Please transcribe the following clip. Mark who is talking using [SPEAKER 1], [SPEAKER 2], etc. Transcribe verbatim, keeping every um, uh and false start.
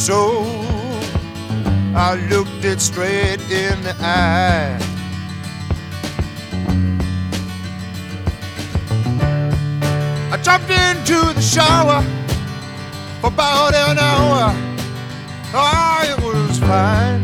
[SPEAKER 1] so. I looked it straight in the eye. I jumped into the shower for about an hour. Oh, it was fine.